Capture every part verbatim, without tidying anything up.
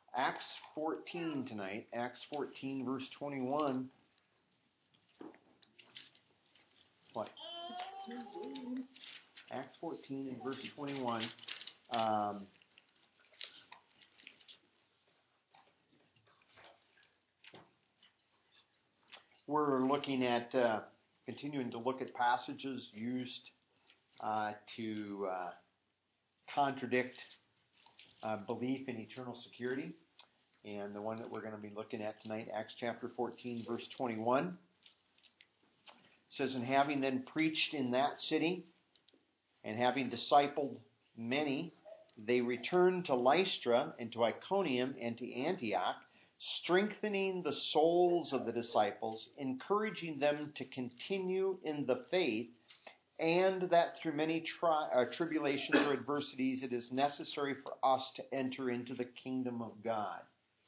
Acts fourteen tonight. Acts fourteen, verse twenty-one. What? Acts fourteen and verse twenty-one. Um, we're looking at, uh, continuing to look at passages used uh, to uh, contradict uh, belief in eternal security. And the one that we're going to be looking at tonight, Acts chapter fourteen, verse twenty-one. It says, "And having then preached in that city, and having discipled many, they returned to Lystra and to Iconium and to Antioch, strengthening the souls of the disciples, encouraging them to continue in the faith, and that through many tri- uh, tribulations or adversities it is necessary for us to enter into the kingdom of God."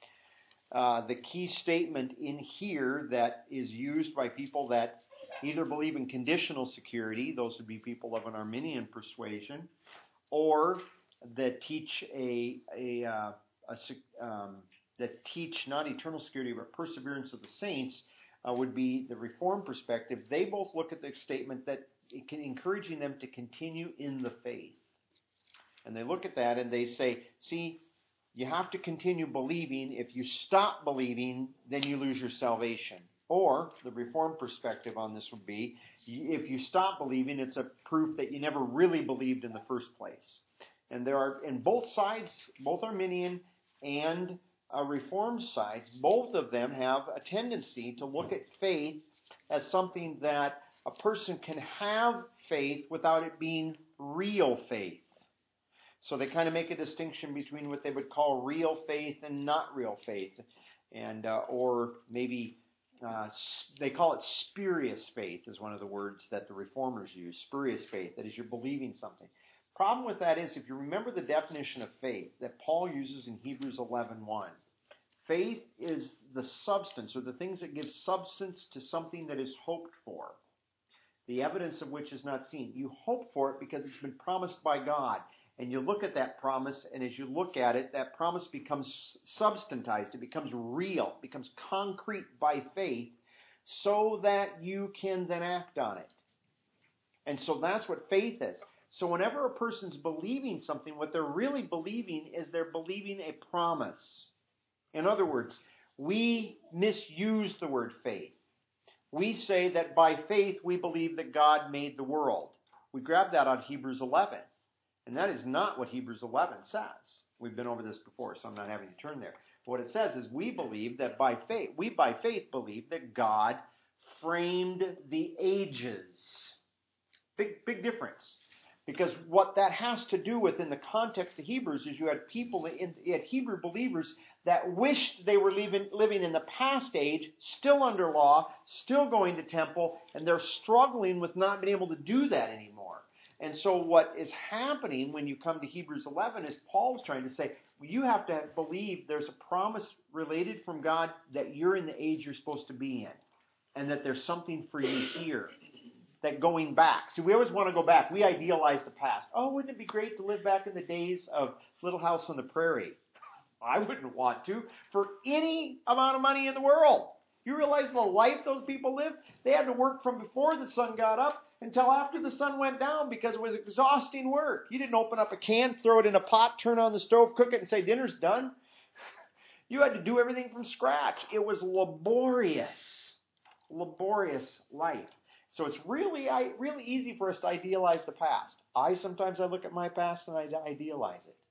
Uh, the key statement in here that is used by people that either believe in conditional security, those would be people of an Arminian persuasion, or that teach a, a, uh, a um, that teach not eternal security but perseverance of the saints, uh, would be the Reformed perspective. They both look at the statement that it can, encouraging them to continue in the faith, and they look at that and they say, see, you have to continue believing. If you stop believing, then you lose your salvation. Or the Reformed perspective on this would be, if you stop believing, it's a proof that you never really believed in the first place. And there are, in both sides, both Arminian and uh, Reformed sides, both of them have a tendency to look at faith as something that a person can have faith without it being real faith. So they kind of make a distinction between what they would call real faith and not real faith, and uh, or maybe uh, they call it spurious faith is one of the words that the Reformers use. Spurious faith, that is, you're believing something. Problem with that is, if you remember the definition of faith that Paul uses in Hebrews eleven one, faith is the substance or the things that give substance to something that is hoped for, the evidence of which is not seen. You hope for it because it's been promised by God. And you look at that promise, and as you look at it, that promise becomes substantized. It becomes real, it becomes concrete by faith, so that you can then act on it. And so that's what faith is. So whenever a person's believing something, what they're really believing is they're believing a promise. In other words, we misuse the word faith. We say that by faith we believe that God made the world. We grab that on Hebrews eleven. And that is not what Hebrews eleven says. We've been over this before, so I'm not having to turn there. What it says is we believe that by faith, we by faith believe that God framed the ages. Big, big difference. Because what that has to do with in the context of Hebrews is you had people, in, you had Hebrew believers that wished they were living, living in the past age, still under law, still going to temple, and they're struggling with not being able to do that anymore. And so what is happening when you come to Hebrews eleven is Paul's trying to say, well, you have to believe there's a promise related from God that you're in the age you're supposed to be in. And that there's something for you here. That going back. See, we always want to go back. We idealize the past. Oh, wouldn't it be great to live back in the days of Little House on the Prairie? I wouldn't want to for any amount of money in the world. You realize the life those people lived? They had to work from before the sun got up until after the sun went down because it was exhausting work. You didn't open up a can, throw it in a pot, turn on the stove, cook it, and say, dinner's done. You had to do everything from scratch. It was laborious, laborious life. So it's really, really easy for us to idealize the past. I sometimes I look at my past and I idealize it.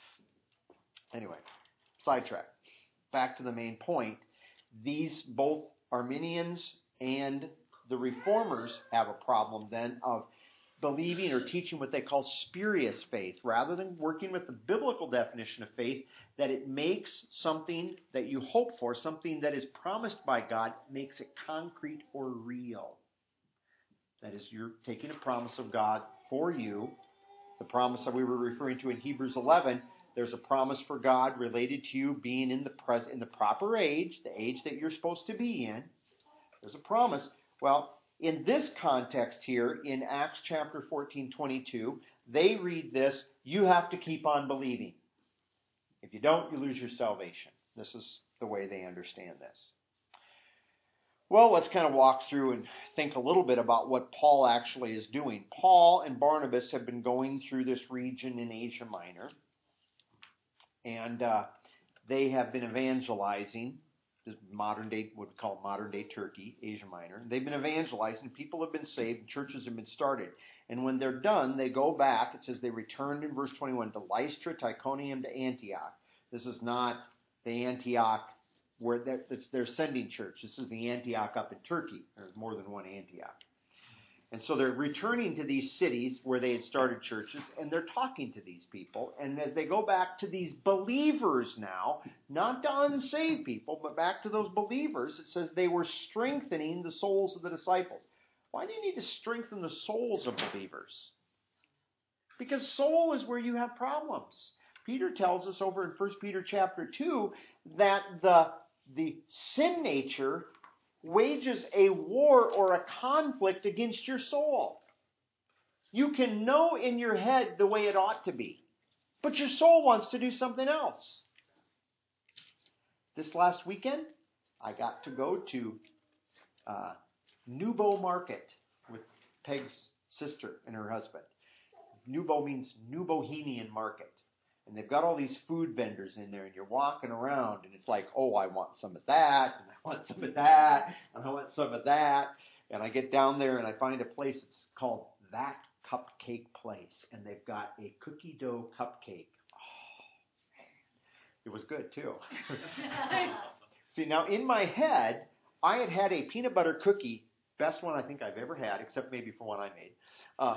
Anyway, sidetrack. Back to the main point. These, both Arminians and the Reformers, have a problem then of believing or teaching what they call spurious faith, rather than working with the biblical definition of faith, that it makes something that you hope for, something that is promised by God, makes it concrete or real. That is, you're taking a promise of God for you, the promise that we were referring to in Hebrews eleven. There's a promise for God related to you being in the pres- in the proper age, the age that you're supposed to be in. There's a promise. Well, in this context here, in Acts chapter fourteen twenty-two, they read this, you have to keep on believing. If you don't, you lose your salvation. This is the way they understand this. Well, let's kind of walk through and think a little bit about what Paul actually is doing. Paul and Barnabas have been going through this region in Asia Minor, and uh, they have been evangelizing. This modern day, what we call modern day Turkey, Asia Minor. They've been evangelizing. People have been saved. Churches have been started. And when they're done, they go back. It says they returned in verse twenty-one to Lystra, Iconium, to Antioch. This is not the Antioch where they're, they're sending church. This is the Antioch up in Turkey. There's more than one Antioch. And so they're returning to these cities where they had started churches, and they're talking to these people. And as they go back to these believers now, not to unsaved people, but back to those believers, it says they were strengthening the souls of the disciples. Why do you need to strengthen the souls of believers? Because soul is where you have problems. Peter tells us over in First Peter chapter two that the, the sin nature wages a war or a conflict against your soul. You can know in your head the way it ought to be, but your soul wants to do something else. This last weekend, I got to go to uh, Nubo Market with Peg's sister and her husband. Nubo means New Bohemian Market. And they've got all these food vendors in there, and you're walking around, and it's like, oh, I want some of that, and I want some of that, and I want some of that. And I get down there, and I find a place that's called That Cupcake Place, and they've got a cookie dough cupcake. Oh, man. It was good, too. See, now, in my head, I had had a peanut butter cookie, best one I think I've ever had, except maybe for one I made. Uh,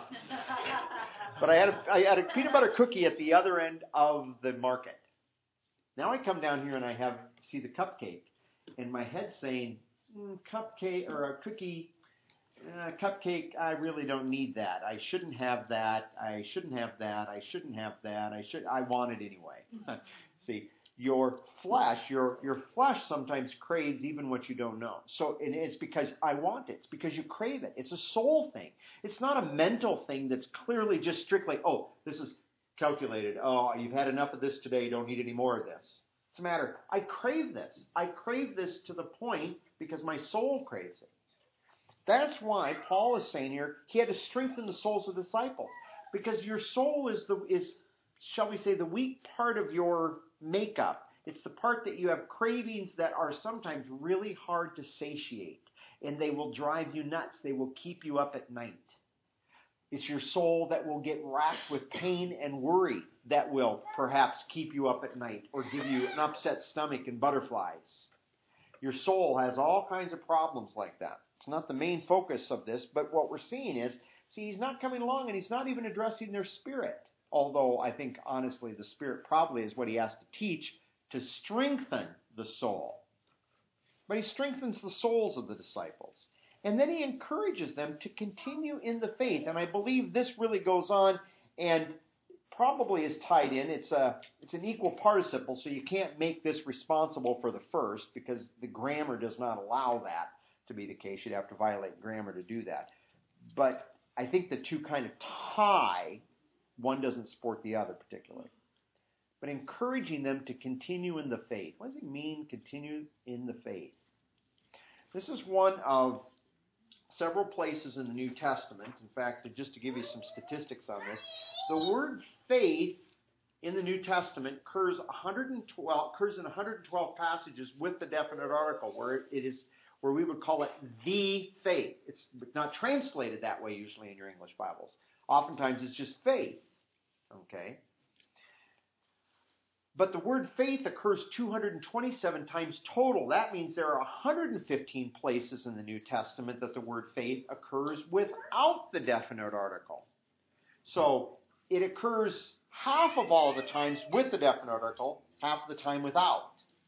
but I had, a, I had a peanut butter cookie at the other end of the market. Now I come down here and I have see the cupcake, and my head's saying, mm, cupcake or a cookie, uh, cupcake. I really don't need that. I shouldn't have that. I shouldn't have that. I shouldn't have that. I should. I want it anyway. See, your flesh, your your flesh sometimes craves even what you don't know. So and it's because I want it. It's because you crave it. It's a soul thing. It's not a mental thing that's clearly just strictly, oh, this is calculated. Oh, you've had enough of this today. You don't need any more of this. It's a matter, I crave this. I crave this to the point because my soul craves it. That's why Paul is saying here he had to strengthen the souls of the disciples. Because your soul is, the is, shall we say, the weak part of your makeup. It's the part that you have cravings that are sometimes really hard to satiate. And they will drive you nuts. They will keep you up at night. It's your soul that will get racked with pain and worry that will perhaps keep you up at night or give you an upset stomach and butterflies. Your soul has all kinds of problems like that. It's not the main focus of this, but what we're seeing is, see, he's not coming along and he's not even addressing their spirit. Although I think, honestly, the spirit probably is what he has to teach to strengthen the soul. But he strengthens the souls of the disciples. And then he encourages them to continue in the faith. And I believe this really goes on and probably is tied in. It's a it's an equal participle, so you can't make this responsible for the first because the grammar does not allow that to be the case. You'd have to violate grammar to do that. But I think the two kind of tie. One doesn't support the other particularly. But encouraging them to continue in the faith. What does it mean, continue in the faith? This is one of several places in the New Testament. In fact, just to give you some statistics on this, the word faith in the New Testament occurs one hundred twelve occurs in one hundred twelve passages with the definite article, where it is where we would call it the faith. It's not translated that way usually in your English Bibles. Oftentimes it's just faith. Okay? But the word faith occurs two hundred twenty-seven times total. That means there are one hundred fifteen places in the New Testament that the word faith occurs without the definite article. So it occurs half of all the times with the definite article, half of the time without.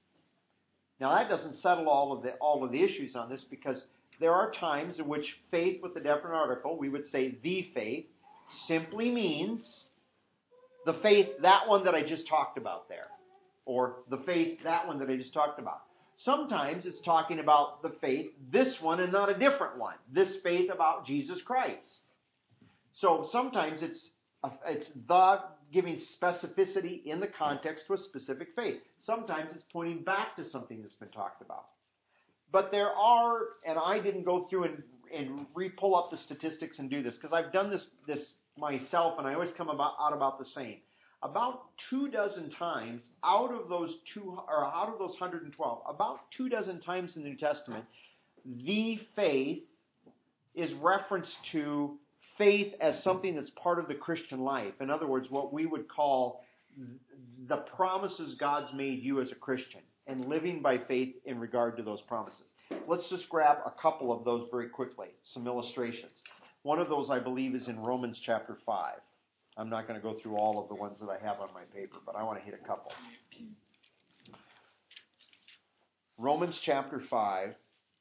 Now that doesn't settle all of the all of the issues on this, because there are times in which faith with the definite article, we would say the faith, simply means the faith, that one that I just talked about there. Or the faith, that one that I just talked about. Sometimes it's talking about the faith, this one and not a different one. This faith about Jesus Christ. So sometimes it's it's the giving specificity in the context to a specific faith. Sometimes it's pointing back to something that's been talked about. But there are, and I didn't go through and, and re-pull up the statistics and do this, because I've done this, this myself, and I always come about, out about the same. About two dozen times out of those two, or out of those one hundred twelve, about two dozen times in the New Testament, the faith is referenced to faith as something that's part of the Christian life. In other words, what we would call the promises God's made you as a Christian, and living by faith in regard to those promises. Let's just grab a couple of those very quickly, some illustrations. One of those, I believe, is in Romans chapter five. I'm not going to go through all of the ones that I have on my paper, but I want to hit a couple. Romans chapter five,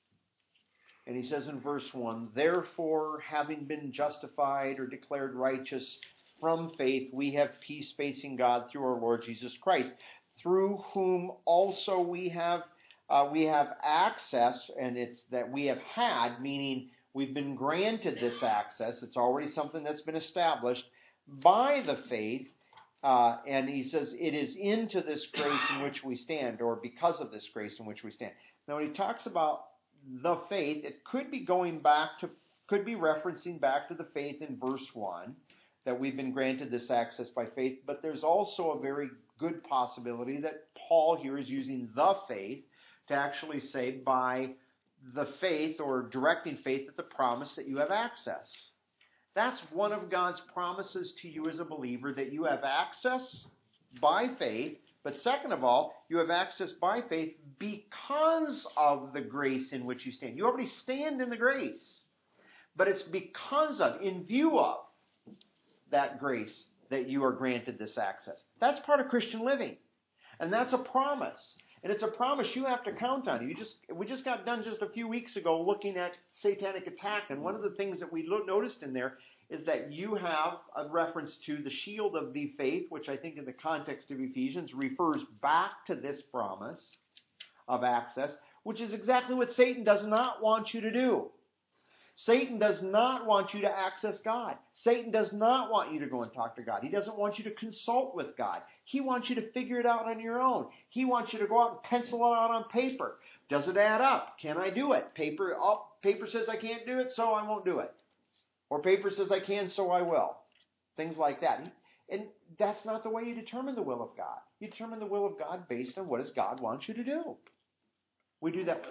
and he says in verse one, "Therefore, having been justified or declared righteous from faith, we have peace facing God through our Lord Jesus Christ, through whom also we have uh, we have access," and it's that we have had, meaning we've been granted this access. It's already something that's been established by the faith, uh, and he says it is into this grace in which we stand, or because of this grace in which we stand. Now, when he talks about the faith, it could be going back to, could be referencing back to the faith in verse one, that we've been granted this access by faith, but there's also a very good possibility that Paul here is using the faith to actually say by the faith, or directing faith at the promise that you have access. That's one of God's promises to you as a believer, that you have access by faith. But second of all, you have access by faith because of the grace in which you stand. You already stand in the grace, but it's because of, in view of that grace, that you are granted this access. That's part of Christian living, and that's a promise. And it's a promise you have to count on. You just we just got done just a few weeks ago looking at satanic attack, and one of the things that we lo- noticed in there is that you have a reference to the shield of the faith, which I think in the context of Ephesians refers back to this promise of access, which is exactly what Satan does not want you to do. Satan does not want you to access God. Satan does not want you to go and talk to God. He doesn't want you to consult with God. He wants you to figure it out on your own. He wants you to go out and pencil it out on paper. Does it add up? Can I do it? Paper, oh, paper says I can't do it, so I won't do it. Or paper says I can, so I will. Things like that. And that's not the way you determine the will of God. You determine the will of God based on what does God want you to do. We do that.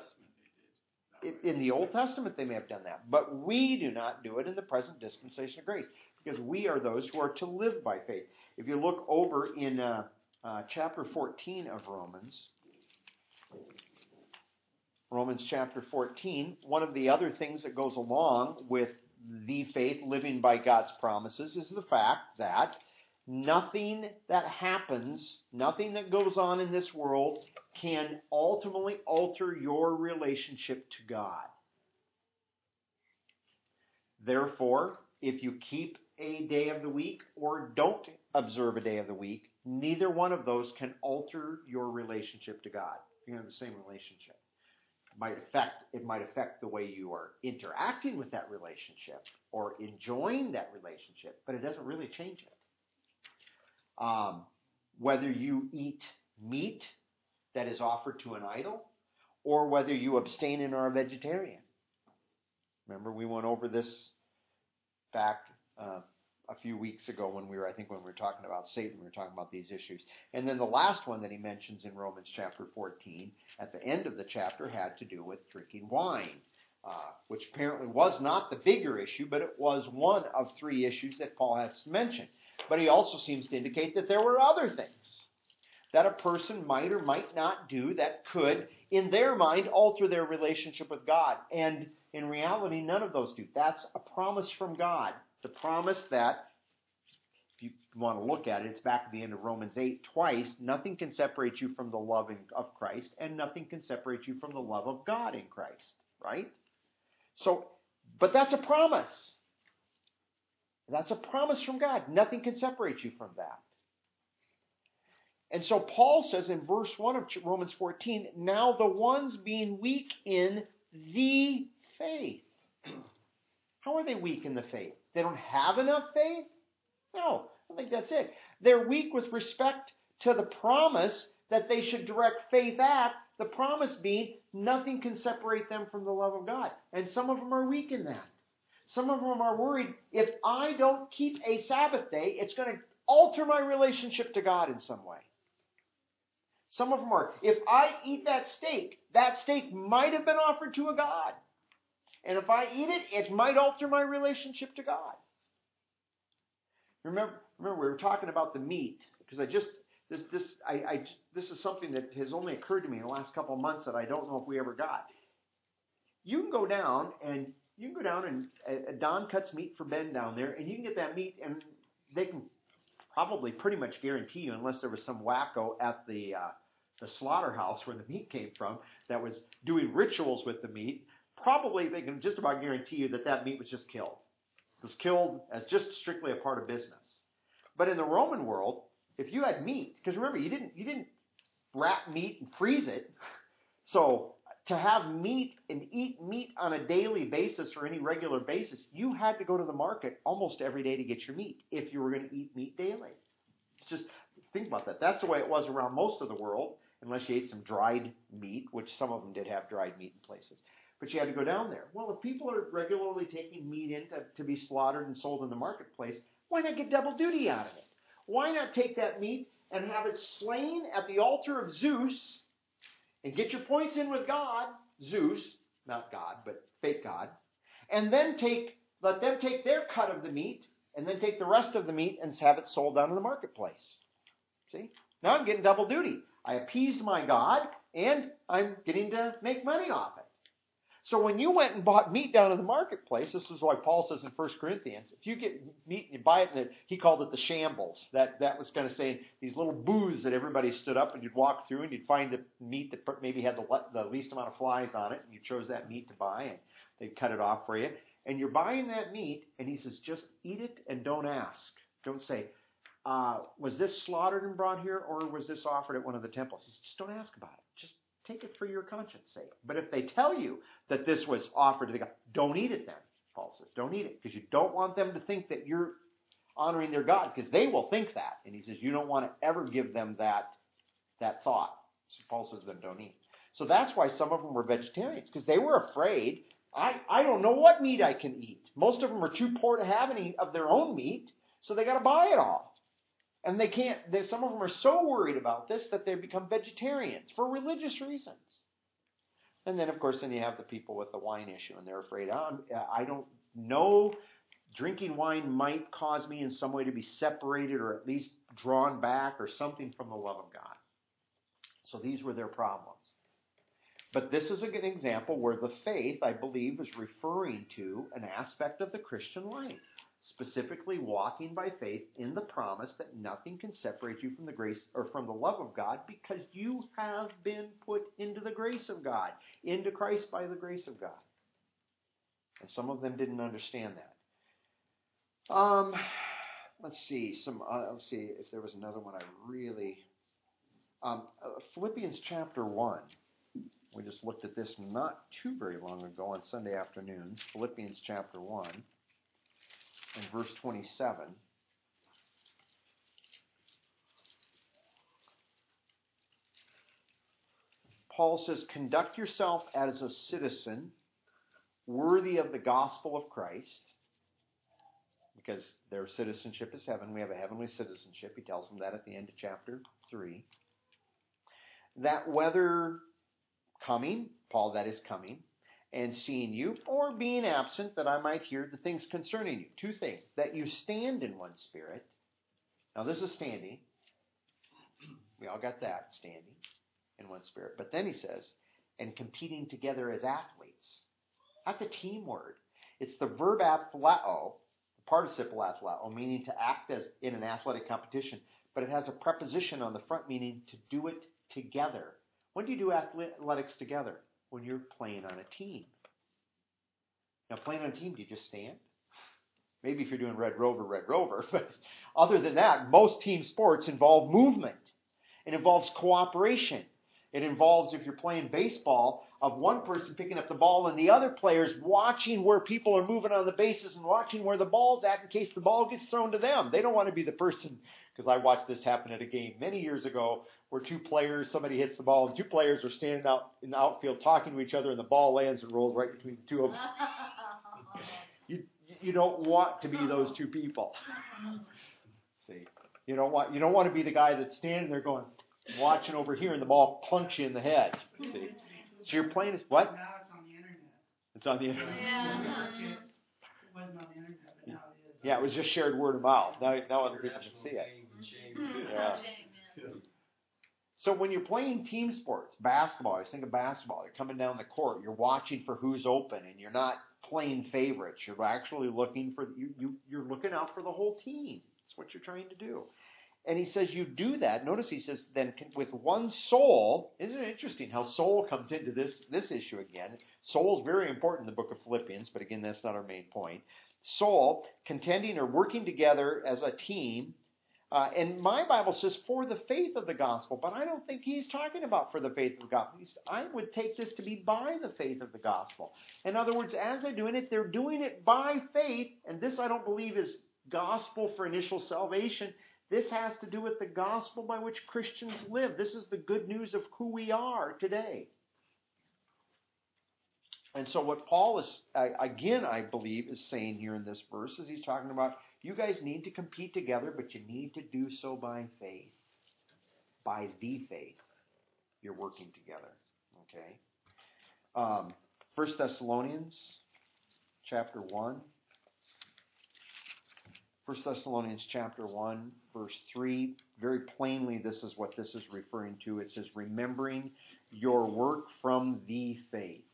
In the Old Testament, they may have done that. But we do not do it in the present dispensation of grace, because we are those who are to live by faith. If you look over in uh, uh, chapter fourteen of Romans, Romans chapter fourteen, one of the other things that goes along with the faith, living by God's promises, is the fact that nothing that happens, nothing that goes on in this world can ultimately alter your relationship to God. Therefore, if you keep a day of the week or don't observe a day of the week, neither one of those can alter your relationship to God. You have the same relationship. It might affect, it might affect the way you are interacting with that relationship or enjoying that relationship, but it doesn't really change it. Um, whether you eat meat that is offered to an idol, or whether you abstain and are a vegetarian. Remember, we went over this back uh, a few weeks ago when we were, I think when we were talking about Satan, we were talking about these issues. And then the last one that he mentions in Romans chapter fourteen, at the end of the chapter, had to do with drinking wine, uh, which apparently was not the bigger issue, but it was one of three issues that Paul has mentioned. But he also seems to indicate that there were other things that a person might or might not do that could, in their mind, alter their relationship with God. And in reality, none of those do. That's a promise from God. The promise that, if you want to look at it, it's back at the end of Romans eight twice. Nothing can separate you from the love of Christ, and nothing can separate you from the love of God in Christ. Right? So, but that's a promise. That's a promise from God. Nothing can separate you from that. And so Paul says in verse one of Romans fourteen, now the ones being weak in the faith. How are they weak in the faith? They don't have enough faith? No, I think that's it. They're weak with respect to the promise that they should direct faith at, the promise being nothing can separate them from the love of God. And some of them are weak in that. Some of them are worried, if I don't keep a Sabbath day, it's going to alter my relationship to God in some way. Some of them are, if I eat that steak, that steak might have been offered to a God. And if I eat it, it might alter my relationship to God. Remember, remember we were talking about the meat, because I just, this, this, I, I, this is something that has only occurred to me in the last couple of months that I don't know if we ever got. You can go down and you can go down and uh, Don cuts meat for Ben down there, and you can get that meat, and they can probably pretty much guarantee you, unless there was some wacko at the uh, the slaughterhouse where the meat came from that was doing rituals with the meat, probably they can just about guarantee you that that meat was just killed. It was killed as just strictly a part of business. But in the Roman world, if you had meat, because remember, you didn't you didn't wrap meat and freeze it, so to have meat and eat meat on a daily basis or any regular basis, you had to go to the market almost every day to get your meat if you were going to eat meat daily. It's just, think about that. That's the way it was around most of the world, unless you ate some dried meat, which some of them did have dried meat in places. But you had to go down there. Well, if people are regularly taking meat in to, to be slaughtered and sold in the marketplace, why not get double duty out of it? Why not take that meat and have it slain at the altar of Zeus and get your points in with God, Zeus, not God, but fake God, and then take let them take their cut of the meat, and then take the rest of the meat and have it sold down in the marketplace. See? Now I'm getting double duty. I appeased my God, and I'm getting to make money off it. So when you went and bought meat down in the marketplace, this is why Paul says in First Corinthians, if you get meat and you buy it, and he called it the shambles. That that was kind of saying these little booths that everybody stood up and you'd walk through and you'd find the meat that maybe had the, the least amount of flies on it, and you chose that meat to buy, and they'd cut it off for you. And you're buying that meat, and he says, just eat it and don't ask. Don't say, uh, was this slaughtered and brought here, or was this offered at one of the temples? He says, just don't ask about it. Just take it for your conscience sake. But if they tell you that this was offered to the God, don't eat it then, Paul says. Don't eat it, because you don't want them to think that you're honoring their God, because they will think that. And he says you don't want to ever give them that, that thought. So Paul says then don't eat. So that's why some of them were vegetarians, because they were afraid, I, I don't know what meat I can eat. Most of them are too poor to have any of their own meat, so they got to buy it all. And they can't, they, some of them are so worried about this that they become vegetarians for religious reasons. And then, of course, then you have the people with the wine issue, and they're afraid, oh, I don't know, drinking wine might cause me in some way to be separated or at least drawn back or something from the love of God. So these were their problems. But this is a good example where the faith, I believe, is referring to an aspect of the Christian life. Specifically walking by faith in the promise that nothing can separate you from the grace or from the love of God, because you have been put into the grace of God, into Christ by the grace of God. And some of them didn't understand that. Um, let's see. Some. Uh, let's see if there was another one I really. Um, uh, Philippians chapter one. We just looked at this not too very long ago on Sunday afternoon. Philippians chapter one. In verse twenty-seven, Paul says, conduct yourself as a citizen worthy of the gospel of Christ, because their citizenship is heaven. We have a heavenly citizenship. He tells them that at the end of chapter three. That whether coming, Paul, that is coming, and seeing you, or being absent, that I might hear the things concerning you. Two things. That you stand in one spirit. Now this is standing. We all got that, standing in one spirit. But then he says, and competing together as athletes. That's a team word. It's the verb athleo, the participle athleo, meaning to act as in an athletic competition. But it has a preposition on the front meaning to do it together. When do you do athletics together? When you're playing on a team. Now, playing on a team, do you just stand? Maybe if you're doing Red Rover, Red Rover. But other than that, most team sports involve movement. It involves cooperation. It involves, if you're playing baseball, of one person picking up the ball and the other players watching where people are moving on the bases and watching where the ball's at in case the ball gets thrown to them. They don't want to be the person, because I watched this happen at a game many years ago where two players, somebody hits the ball and two players are standing out in the outfield talking to each other and the ball lands and rolls right between the two of them. You, you don't want to be those two people. See, you don't want you don't want to be the guy that's standing there going, watching over here, and the ball clunks you in the head. See, so you're playing what? Now it's on the internet. It's on the internet. Yeah. It wasn't on the internet, but now it is. Yeah, it was just shared word of mouth. Now, now other people can see it. Yeah. So when you're playing team sports, basketball, I think of basketball. You're coming down the court. You're watching for who's open, and you're not playing favorites. You're actually looking for you. you you're looking out for the whole team. That's what you're trying to do. And he says you do that. Notice he says then with one soul. Isn't it interesting how soul comes into this, this issue again? Soul is very important in the book of Philippians, but again, that's not our main point. Soul, contending or working together as a team. Uh, and my Bible says for the faith of the gospel, but I don't think he's talking about for the faith of the gospel. He's, I would take this to be by the faith of the gospel. In other words, as they're doing it, they're doing it by faith. And this I don't believe is gospel for initial salvation. This has to do with the gospel by which Christians live. This is the good news of who we are today. And so what Paul is, again, I believe, is saying here in this verse is he's talking about you guys need to compete together, but you need to do so by faith. By the faith. You're working together. Okay? Um, First Thessalonians chapter one. First Thessalonians chapter one, verse three, very plainly this is what this is referring to. It says, remembering your work from the faith.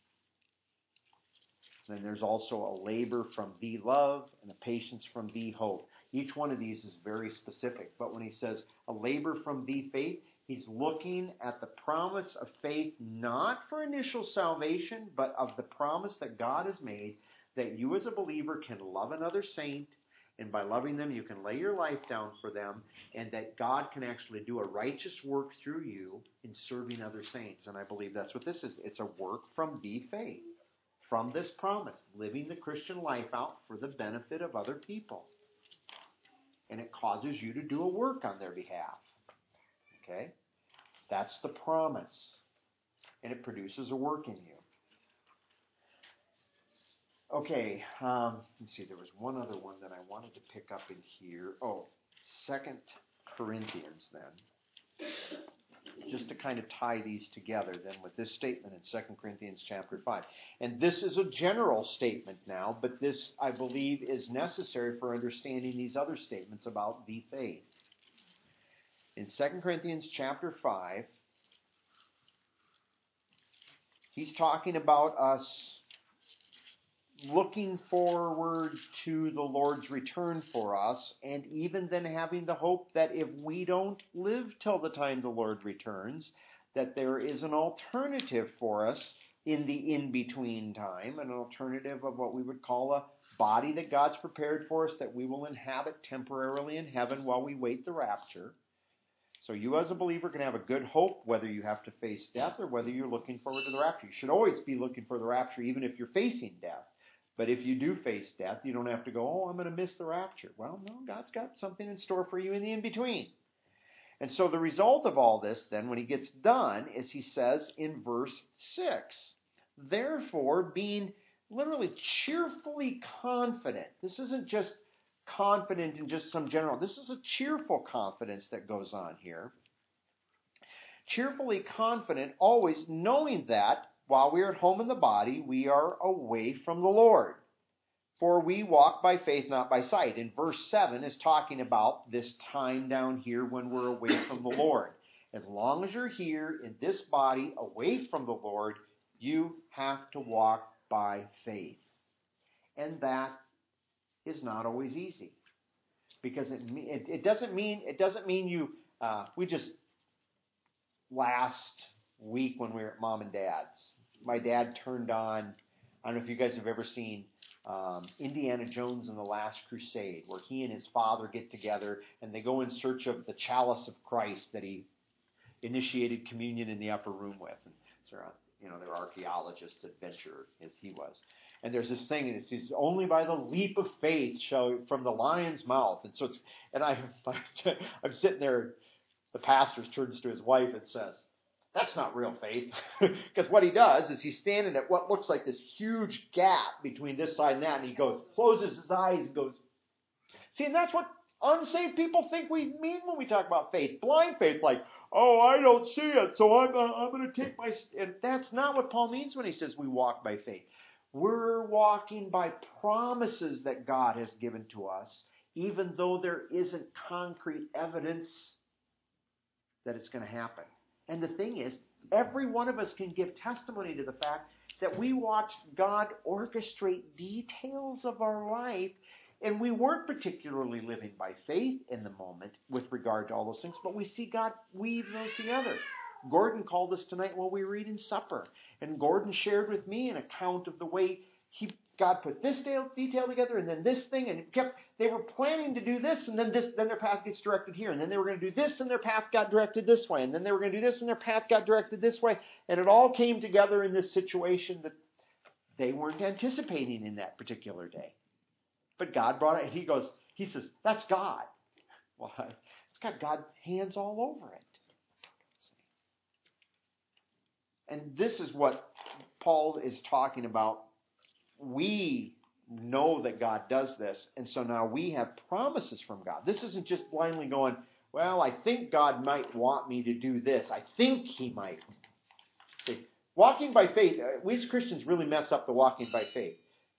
Then there's also a labor from the love and a patience from the hope. Each one of these is very specific. But when he says a labor from the faith, he's looking at the promise of faith not for initial salvation, but of the promise that God has made that you as a believer can love another saint, and by loving them, you can lay your life down for them, and that God can actually do a righteous work through you in serving other saints. And I believe that's what this is. It's a work from the faith, from this promise, living the Christian life out for the benefit of other people. And it causes you to do a work on their behalf. Okay? That's the promise. And it produces a work in you. Okay, um, let's see, there was one other one that I wanted to pick up in here. Oh, Second Corinthians then. Just to kind of tie these together then with this statement in Second Corinthians chapter five. And this is a general statement now, but this, I believe, is necessary for understanding these other statements about the faith. In Second Corinthians chapter five, he's talking about us looking forward to the Lord's return for us, and even then having the hope that if we don't live till the time the Lord returns, that there is an alternative for us in the in-between time, an alternative of what we would call a body that God's prepared for us that we will inhabit temporarily in heaven while we wait the rapture. So you as a believer can have a good hope whether you have to face death or whether you're looking forward to the rapture. You should always be looking for the rapture even if you're facing death. But if you do face death, you don't have to go, oh, I'm going to miss the rapture. Well, no, God's got something in store for you in the in-between. And so the result of all this, then, when he gets done, is he says in verse six, therefore, being literally cheerfully confident. This isn't just confident in just some general. This is a cheerful confidence that goes on here. Cheerfully confident, always knowing that, while we are at home in the body, we are away from the Lord. For we walk by faith, not by sight. In verse seven is talking about this time down here when we're away from the Lord. As long as you're here in this body, away from the Lord, you have to walk by faith. And that is not always easy. Because it, it, it doesn't mean it doesn't mean you, uh, we just, last week when we were at Mom and Dad's, my dad turned on, I don't know if you guys have ever seen um, Indiana Jones and the Last Crusade, where he and his father get together and they go in search of the chalice of Christ that he initiated communion in the upper room with. And so, you know, they're archaeologists, adventurer as he was. And there's this thing, and it says, only by the leap of faith shall from the lion's mouth. And so it's, and I, I'm sitting there, the pastor turns to his wife and says, that's not real faith. Because what he does is he's standing at what looks like this huge gap between this side and that, and he goes, closes his eyes and goes, see, and that's what unsaved people think we mean when we talk about faith. Blind faith, like, oh, I don't see it, so I'm, uh, I'm going to take my... And that's not what Paul means when he says we walk by faith. We're walking by promises that God has given to us, even though there isn't concrete evidence that it's going to happen. And the thing is, every one of us can give testimony to the fact that we watched God orchestrate details of our life, and we weren't particularly living by faith in the moment with regard to all those things, but we see God weave those together. Gordon called us tonight while we were eating supper, and Gordon shared with me an account of the way he God put this detail together, and then this thing, and it kept. They were planning to do this, and then this. Then their path gets directed here, and then they were going to do this, and their path got directed this way, and then they were going to do this, and their path got directed this way, and it all came together in this situation that they weren't anticipating in that particular day. But God brought it. He goes. He says, "That's God." Well, it's got God's hands all over it. And this is what Paul is talking about. We know that God does this, and so now we have promises from God. This isn't just blindly going, well, I think God might want me to do this. I think he might. See, walking by faith, we as Christians really mess up the walking by faith.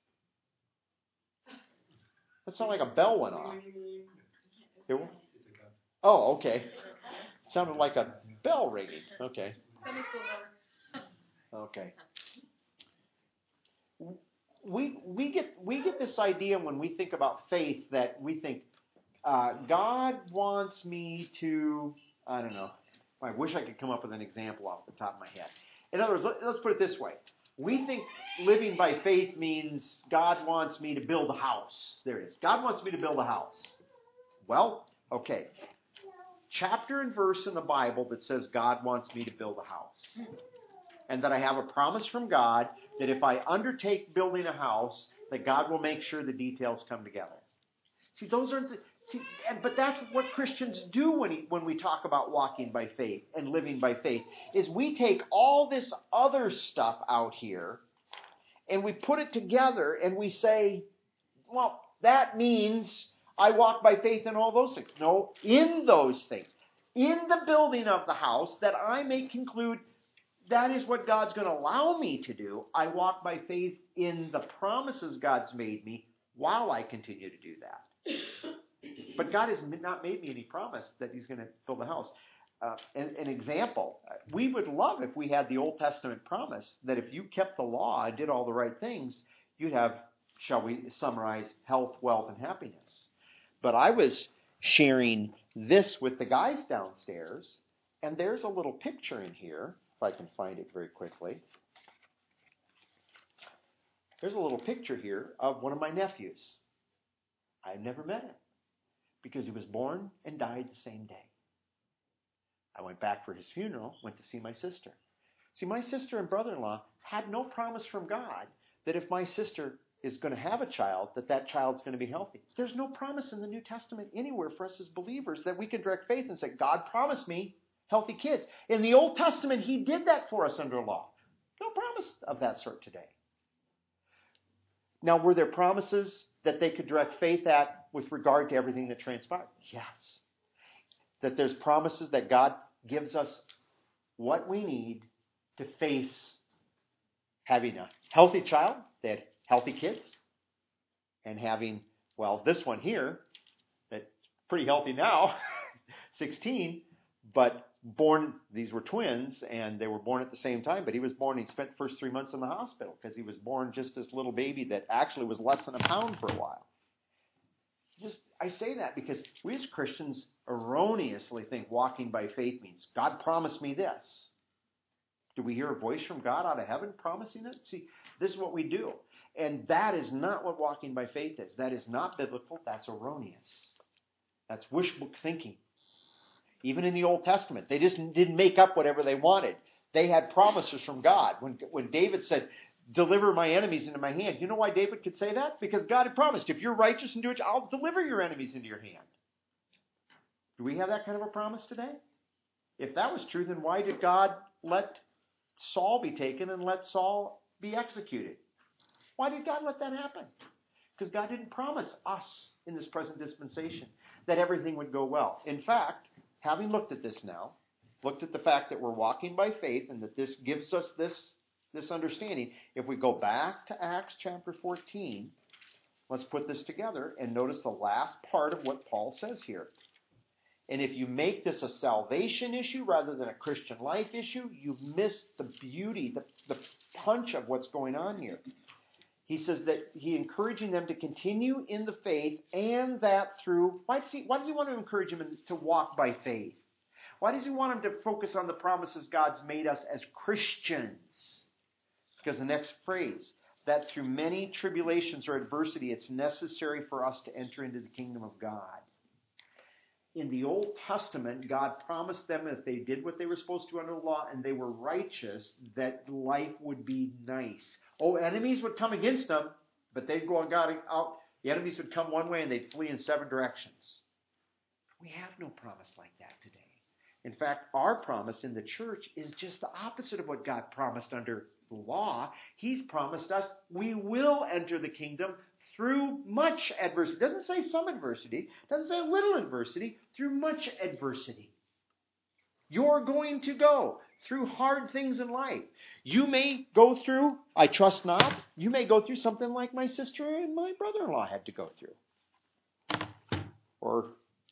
That sounded like a bell went off. It, oh, okay. It sounded like a bell ringing. Okay. Okay. We we get we get this idea when we think about faith that we think uh, God wants me to, I don't know. I wish I could come up with an example off the top of my head. In other words, let, let's put it this way. We think living by faith means God wants me to build a house. There it is. God wants me to build a house. Well, okay. Chapter and verse in the Bible that says God wants me to build a house. And that I have a promise from God that if I undertake building a house, that God will make sure the details come together. See, those are the, see, but that's what Christians do when he, when we talk about walking by faith and living by faith, is we take all this other stuff out here and we put it together and we say, well, that means I walk by faith in all those things. No, in those things, in the building of the house, that I may conclude that is what God's going to allow me to do. I walk by faith in the promises God's made me while I continue to do that. But God has not made me any promise that he's going to build a house. Uh, an, an example, we would love if we had the Old Testament promise that if you kept the law and did all the right things, you'd have, shall we summarize, health, wealth, and happiness. But I was sharing this with the guys downstairs, and there's a little picture in here. If I can find it very quickly. There's a little picture here of one of my nephews. I've never met him because he was born and died the same day. I went back for his funeral, went to see my sister. See, my sister and brother-in-law had no promise from God that if my sister is going to have a child, that that child's going to be healthy. There's no promise in the New Testament anywhere for us as believers that we can direct faith and say, God promised me healthy kids. In the Old Testament, he did that for us under law. No promise of that sort today. Now, were there promises that they could direct faith at with regard to everything that transpired? Yes. That there's promises that God gives us what we need to face having a healthy child, they had healthy kids, and having, well, this one here, that's pretty healthy now, sixteen, but born, these were twins, and they were born at the same time, but he was born, he spent the first three months in the hospital because he was born just this little baby that actually was less than a pound for a while. Just, I say that because we as Christians erroneously think walking by faith means God promised me this. Do we hear a voice from God out of heaven promising it? See, this is what we do. And that is not what walking by faith is. That is not biblical. That's erroneous. That's wishful thinking. Even in the Old Testament, they just didn't make up whatever they wanted. They had promises from God. When, when David said, deliver my enemies into my hand, you know why David could say that? Because God had promised, if you're righteous and do it, I'll deliver your enemies into your hand. Do we have that kind of a promise today? If that was true, then why did God let Saul be taken and let Saul be executed? Why did God let that happen? Because God didn't promise us in this present dispensation that everything would go well. In fact, having looked at this now, looked at the fact that we're walking by faith and that this gives us this, this understanding, if we go back to Acts chapter fourteen, let's put this together and notice the last part of what Paul says here. And if you make this a salvation issue rather than a Christian life issue, you've missed the beauty, the, the punch of what's going on here. He says that he encouraging them to continue in the faith and that through, why does he, why does he want to encourage them to walk by faith? Why does he want them to focus on the promises God's made us as Christians? Because the next phrase, that through many tribulations or adversity, it's necessary for us to enter into the kingdom of God. In the Old Testament, God promised them if they did what they were supposed to under the law and they were righteous, that life would be nice. Oh, enemies would come against them, but they'd go and God out. The enemies would come one way and they'd flee in seven directions. We have no promise like that today. In fact, our promise in the church is just the opposite of what God promised under the law. He's promised us we will enter the kingdom through much adversity. It doesn't say some adversity. It doesn't say little adversity. Through much adversity. You're going to go through hard things in life. You may go through, I trust not, you may go through something like my sister and my brother-in-law had to go through. Or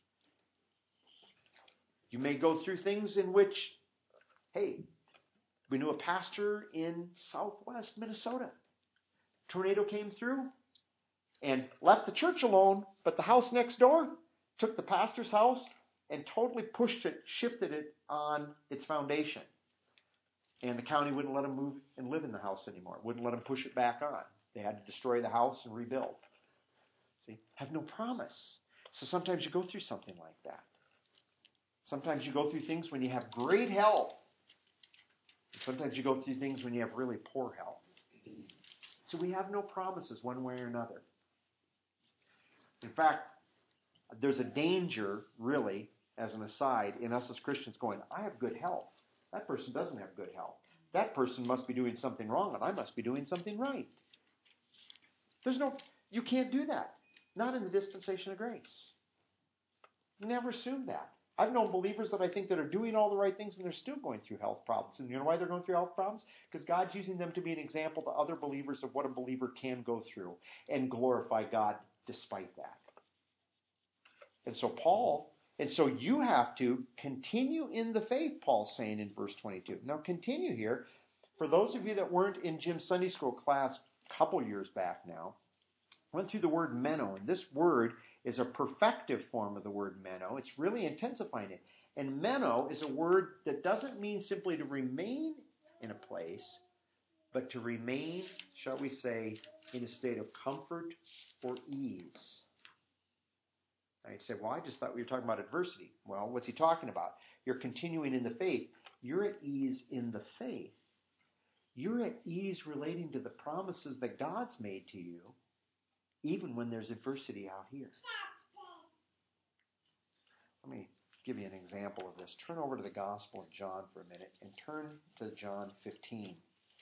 you may go through things in which, hey, we knew a pastor in southwest Minnesota. Tornado came through and left the church alone, but the house next door took the pastor's house and totally pushed it, shifted it on its foundation. And the county wouldn't let them move and live in the house anymore. Wouldn't let them push it back on. They had to destroy the house and rebuild. See, have no promise. So sometimes you go through something like that. Sometimes you go through things when you have great health. Sometimes you go through things when you have really poor health. So we have no promises one way or another. In fact, there's a danger, really, as an aside, in us as Christians going, I have good health. That person doesn't have good health. That person must be doing something wrong, and I must be doing something right. There's no, you can't do that. Not in the dispensation of grace. Never assume that. I've known believers that I think that are doing all the right things and they're still going through health problems. And you know why they're going through health problems? Because God's using them to be an example to other believers of what a believer can go through and glorify God despite that. And so Paul, and so you have to continue in the faith, Paul's saying in verse twenty-two. Now continue here. For those of you that weren't in Jim's Sunday school class a couple years back now, went through the word meno, and this word is a perfective form of the word meno. It's really intensifying it. And meno is a word that doesn't mean simply to remain in a place, but to remain, shall we say, in a state of comfort or ease. Now you say, well, I just thought we were talking about adversity. Well, what's he talking about? You're continuing in the faith. You're at ease in the faith. You're at ease relating to the promises that God's made to you, even when there's adversity out here. Let me give you an example of this. Turn over to the Gospel of John for a minute and turn to John fifteen.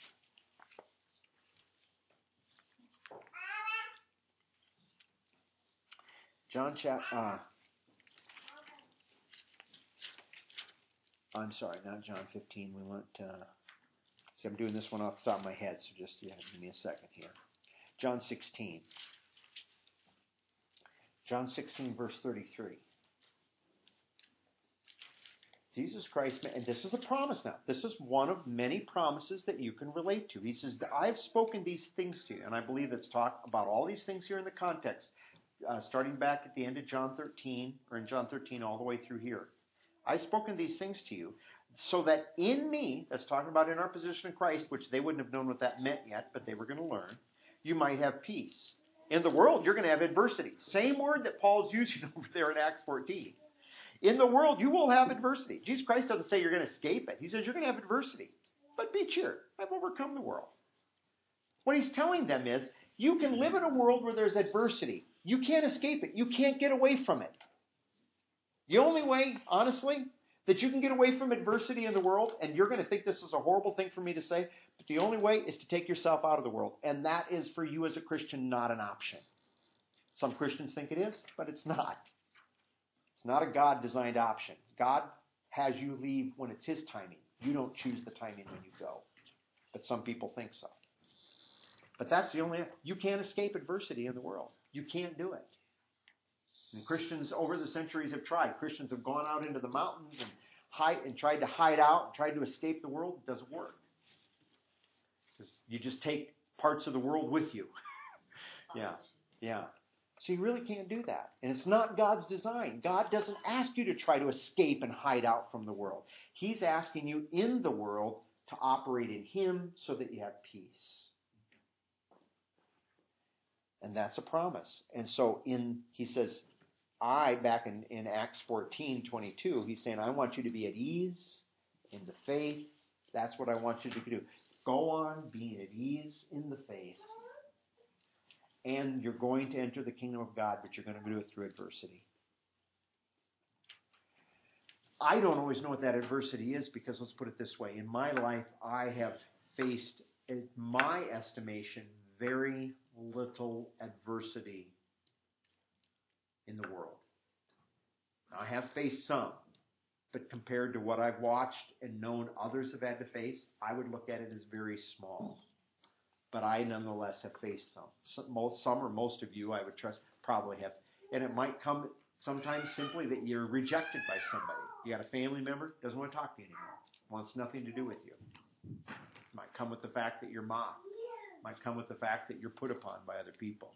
John chapter. Uh, I'm sorry, not John fifteen. We went. Uh, see, I'm doing this one off the top of my head, so just yeah, give me a second here. John sixteen. John sixteen, verse thirty-three. Jesus Christ, and this is a promise now. This is one of many promises that you can relate to. He says, I've spoken these things to you, and I believe it's talk about all these things here in the context, uh, starting back at the end of John thirteen, or in John thirteen all the way through here. I've spoken these things to you, so that in me, that's talking about in our position in Christ, which they wouldn't have known what that meant yet, but they were going to learn, you might have peace. In the world, you're going to have adversity. Same word that Paul's using over there in Acts fourteen. In the world, you will have adversity. Jesus Christ doesn't say you're going to escape it. He says you're going to have adversity. But be cheered. I've overcome the world. What he's telling them is, you can live in a world where there's adversity. You can't escape it. You can't get away from it. The only way, honestly, that you can get away from adversity in the world, and you're going to think this is a horrible thing for me to say, but the only way is to take yourself out of the world. And that is, for you as a Christian, not an option. Some Christians think it is, but it's not. It's not a God-designed option. God has you leave when it's His timing. You don't choose the timing when you go. But some people think so. But that's the only... You can't escape adversity in the world. You can't do it. And Christians over the centuries have tried. Christians have gone out into the mountains and hide and tried to hide out and tried to escape the world. It doesn't work. Because you just take parts of the world with you. yeah, yeah. So you really can't do that. And it's not God's design. God doesn't ask you to try to escape and hide out from the world. He's asking you in the world to operate in Him so that you have peace. And that's a promise. And so in he says, I, back in, in Acts fourteen twenty-two, he's saying, I want you to be at ease in the faith. That's what I want you to do. Go on being at ease in the faith. And you're going to enter the kingdom of God, but you're going to do it through adversity. I don't always know what that adversity is because, let's put it this way, in my life I have faced, in my estimation, very little adversity in the world. Now, I have faced some, but compared to what I've watched and known others have had to face, I would look at it as very small. But I nonetheless have faced some. Some, most, some or most of you, I would trust, probably have. And it might come sometimes simply that you're rejected by somebody. You got a family member, doesn't want to talk to you anymore, wants nothing to do with you. It might come with the fact that you're mocked. It might come with the fact that you're put upon by other people.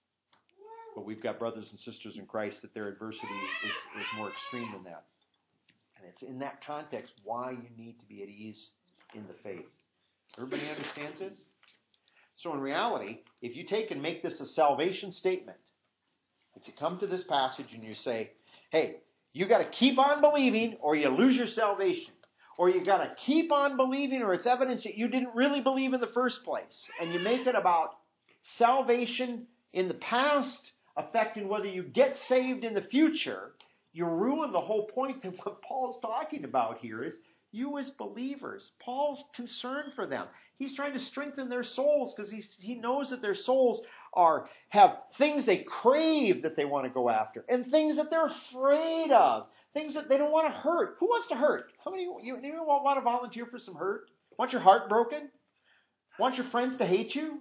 But we've got brothers and sisters in Christ that their adversity is, is more extreme than that. And it's in that context why you need to be at ease in the faith. Everybody understands this? So in reality, if you take and make this a salvation statement, if you come to this passage and you say, hey, you got to keep on believing or you lose your salvation. Or you got to keep on believing or it's evidence that you didn't really believe in the first place. And you make it about salvation in the past affecting whether you get saved in the future, you ruin the whole point that what Paul's talking about here is you as believers. Paul's concerned for them. He's trying to strengthen their souls because he, he knows that their souls are have things they crave that they want to go after and things that they're afraid of, things that they don't want to hurt. Who wants to hurt? How many you, you want to volunteer for some hurt? Want your heart broken? Want your friends to hate you?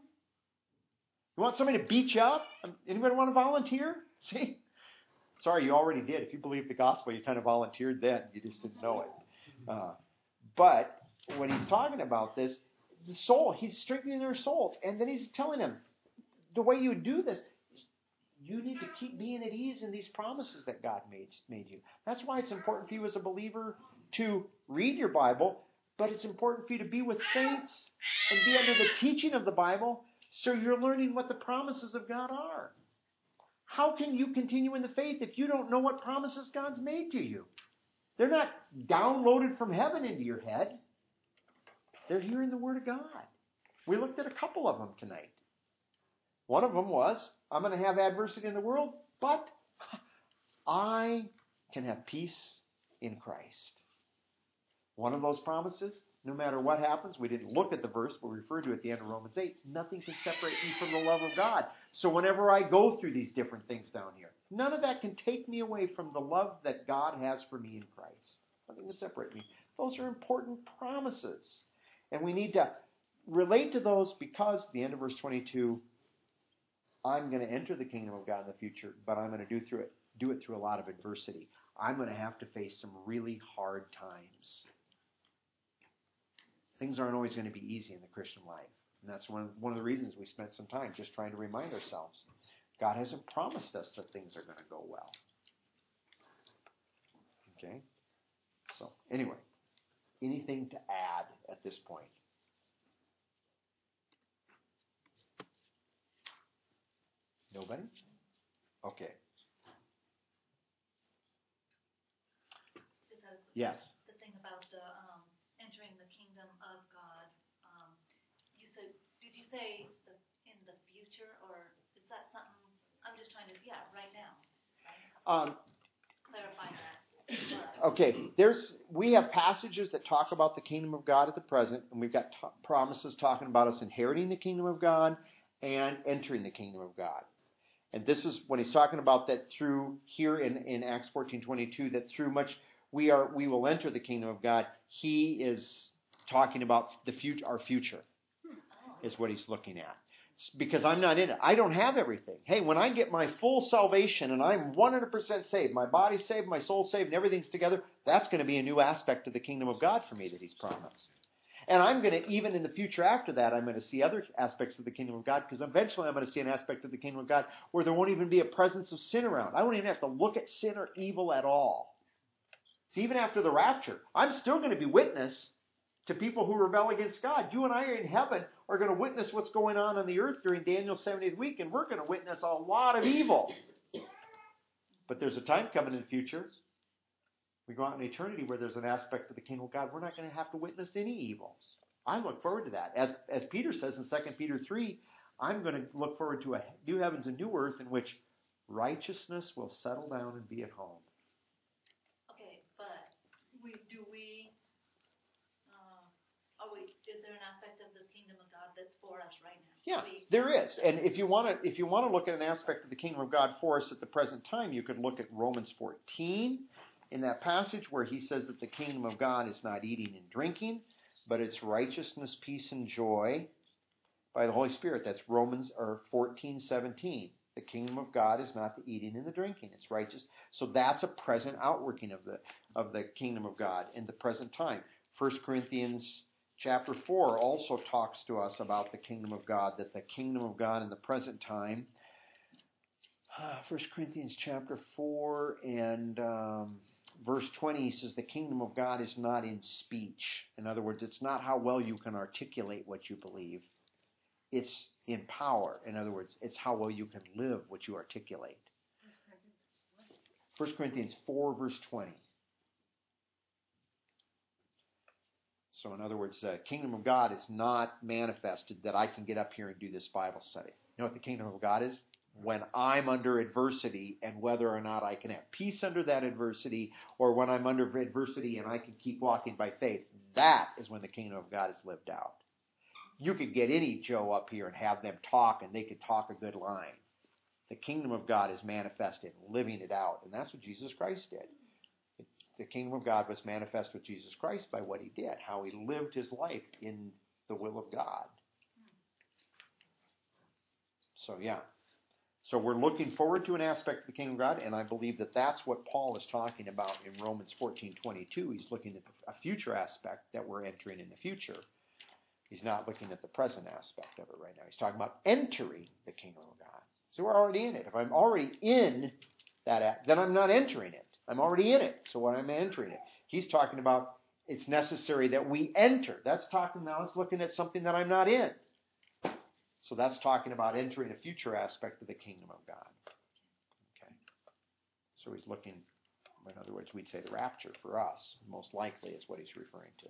You want somebody to beat you up? Anybody want to volunteer? See? Sorry, you already did. If you believe the gospel, you kind of volunteered then. You just didn't know it. Uh, but when he's talking about this, the soul, he's strengthening their souls. And then he's telling them, the way you do this, you need to keep being at ease in these promises that God made, made you. That's why it's important for you as a believer to read your Bible, but it's important for you to be with saints and be under the teaching of the Bible so you're learning what the promises of God are. How can you continue in the faith if you don't know what promises God's made to you? They're not downloaded from heaven into your head. They're here in the Word of God. We looked at a couple of them tonight. One of them was, I'm going to have adversity in the world, but I can have peace in Christ. One of those promises, no matter what happens, we didn't look at the verse, but we referred to it at the end of Romans eight, nothing can separate me from the love of God. So whenever I go through these different things down here, none of that can take me away from the love that God has for me in Christ. Nothing can separate me. Those are important promises. And we need to relate to those because, at the end of verse twenty-two, I'm going to enter the kingdom of God in the future, but I'm going to do through it, do it through a lot of adversity. I'm going to have to face some really hard times. Things aren't always going to be easy in the Christian life. And that's one, one of the reasons we spent some time just trying to remind ourselves. God hasn't promised us that things are going to go well. Okay? So, anyway, anything to add at this point? Nobody? Okay. Yes. The thing about the um, entering the kingdom of God. Um, you said, did you say the, in the future, or is that something? I'm just trying to, yeah, right now. Right? Um, Clarify that. okay, there's we have passages that talk about the kingdom of God at the present, and we've got t- promises talking about us inheriting the kingdom of God and entering the kingdom of God. And this is when he's talking about that through here in, in Acts fourteen twenty-two, that through much we are we will enter the kingdom of God. He is talking about the future, our future, is what he's looking at. Because I'm not in it. I don't have everything. Hey, when I get my full salvation and I'm one hundred percent saved, my body's saved, my soul's saved, and everything's together, that's going to be a new aspect of the kingdom of God for me that he's promised. And I'm going to, even in the future after that, I'm going to see other aspects of the kingdom of God, because eventually I'm going to see an aspect of the kingdom of God where there won't even be a presence of sin around. I won't even have to look at sin or evil at all. See, even after the rapture, I'm still going to be witness to people who rebel against God. You and I are in heaven are going to witness what's going on on the earth during Daniel's seventieth week, and we're going to witness a lot of evil. But there's a time coming in the future. We go out in eternity where there's an aspect of the kingdom of God. We're not going to have to witness any evil. I look forward to that. As, as Peter says in Second Peter three, I'm going to look forward to a new heavens and new earth in which righteousness will settle down and be at home. Okay, but we do we, uh, are we, is there an aspect of this kingdom of God that's for us right now? Yeah, we, there is. And if you want to if you want to look at an aspect of the kingdom of God for us at the present time, you could look at Romans fourteen in that passage where he says that the kingdom of God is not eating and drinking, but it's righteousness, peace, and joy by the Holy Spirit. That's Romans or fourteen seventeen. The kingdom of God is not the eating and the drinking. It's righteous. So that's a present outworking of the of the kingdom of God in the present time. First Corinthians chapter four also talks to us about the kingdom of God, that the kingdom of God in the present time. Uh, First Corinthians chapter four and um, verse twenty says the kingdom of God is not in speech. In other words, it's not how well you can articulate what you believe. It's in power. In other words, it's how well you can live what you articulate. First Corinthians four, verse twenty. So in other words, the kingdom of God is not manifested that I can get up here and do this Bible study. You know what the kingdom of God is? When I'm under adversity and whether or not I can have peace under that adversity, or when I'm under adversity and I can keep walking by faith. That is when the kingdom of God is lived out. You could get any Joe up here and have them talk, and they could talk a good line. The kingdom of God is manifested, living it out. And that's what Jesus Christ did. The kingdom of God was manifest with Jesus Christ by what he did, how he lived his life in the will of God. So, yeah. So we're looking forward to an aspect of the kingdom of God, and I believe that that's what Paul is talking about in Romans fourteen twenty-two. He's looking at a future aspect that we're entering in the future. He's not looking at the present aspect of it right now. He's talking about entering the kingdom of God. So we're already in it. If I'm already in that, then I'm not entering it. I'm already in it. So when I'm entering it, he's talking about it's necessary that we enter. That's talking now. It's looking at something that I'm not in. So that's talking about entering a future aspect of the kingdom of God. Okay. So he's looking, in other words, we'd say the rapture for us, most likely is what he's referring to.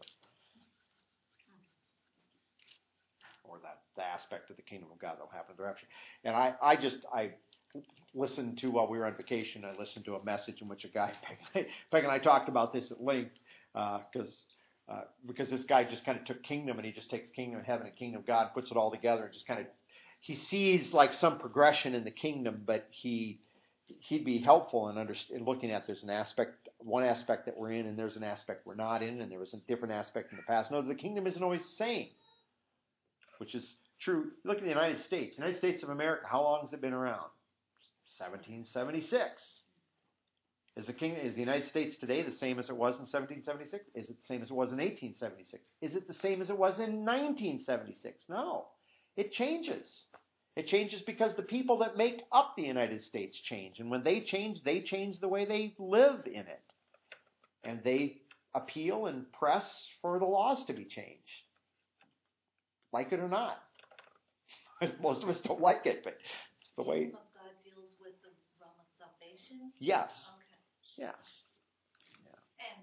Or that the aspect of the kingdom of God that will happen in the rapture. And I, I just, I listened to, while we were on vacation, I listened to a message in which a guy, Peg and I talked about this at length, because uh, uh, because this guy just kind of took kingdom, and he just takes kingdom of heaven and kingdom of God, puts it all together, and just kind of, he sees like some progression in the kingdom, but he, he'd be helpful in, under, in looking at there's an aspect, one aspect that we're in, and there's an aspect we're not in, and there was a different aspect in the past. No, the kingdom isn't always the same. Which is true. Look at the United States. The United States of America, how long has it been around? seventeen seventy-six. Is the king, is the United States today the same as it was in seventeen seventy-six? Is it the same as it was in eighteen seventy-six? Is it the same as it was in nineteen seventy-six? No. It changes. It changes because the people that make up the United States change. And when they change, they change the way they live in it. And they appeal and press for the laws to be changed. Like it or not. Most of us don't like it, but it's the way. The kingdom of God deals with the realm of salvation? Yes. Okay. Yes. Yeah. And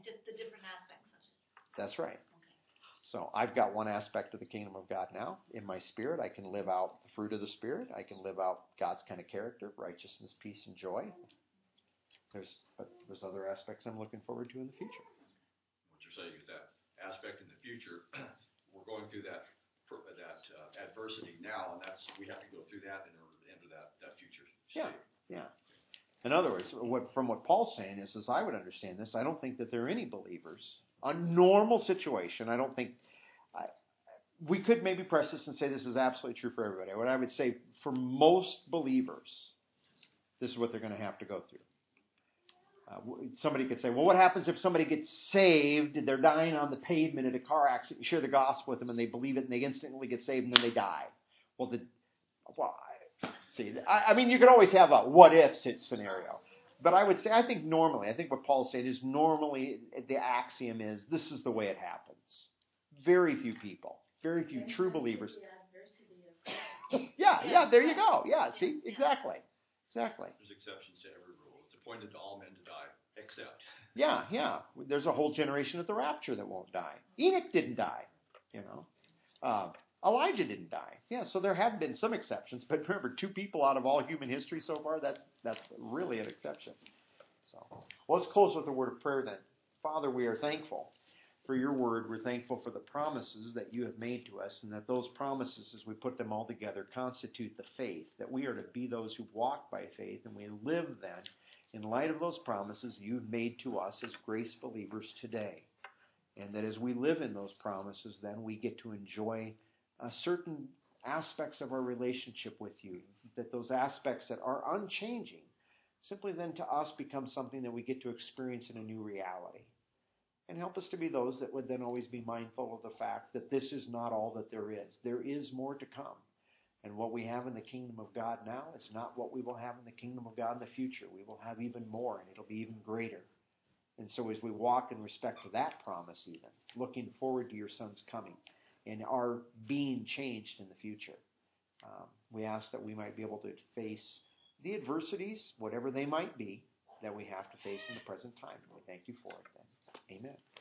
di- the different aspects of it. That's right. Okay. So I've got one aspect of the kingdom of God now. In my spirit, I can live out the fruit of the Spirit. I can live out God's kind of character, righteousness, peace, and joy. There's but there's other aspects I'm looking forward to in the future. What you're saying is that aspect in the future, we're going through that that uh, adversity now, and that's we have to go through that in order to enter that, that future state. Yeah, yeah. In other words, what from what Paul's saying is, as I would understand this, I don't think that there are any believers, a normal situation, I don't think, I, we could maybe press this and say this is absolutely true for everybody. What I would say, for most believers, this is what they're going to have to go through. Uh, somebody could say, well, what happens if somebody gets saved, they're dying on the pavement in a car accident, you share the gospel with them and they believe it and they instantly get saved and then they die. Well, the, well see, I, I mean, you could always have a what-if scenario. But I would say, I think normally, I think what Paul's saying is normally the axiom is this is the way it happens. Very few people, very few true believers. Yeah, yeah, there you go. Yeah, see, exactly. Exactly. There's exceptions to every rule. It's appointed to all men to die, except. Yeah, yeah. There's a whole generation at the rapture that won't die. Enoch didn't die, you know. Uh, Elijah didn't die. Yeah, so there have been some exceptions, but remember, two people out of all human history so far, that's that's really an exception. So, well, let's close with a word of prayer then. Father, we are thankful for your word. We're thankful for the promises that you have made to us, and that those promises, as we put them all together, constitute the faith, that we are to be those who walk by faith, and we live then in light of those promises you've made to us as grace believers today. And that as we live in those promises, then we get to enjoy uh, certain aspects of our relationship with you, that those aspects that are unchanging simply then to us become something that we get to experience in a new reality. And help us to be those that would then always be mindful of the fact that this is not all that there is. There is more to come. And what we have in the kingdom of God now is not what we will have in the kingdom of God in the future. We will have even more, and it'll be even greater. And so as we walk in respect to that promise even, looking forward to your Son's coming and our being changed in the future, um, we ask that we might be able to face the adversities, whatever they might be, that we have to face in the present time. And we thank you for it then. Amen.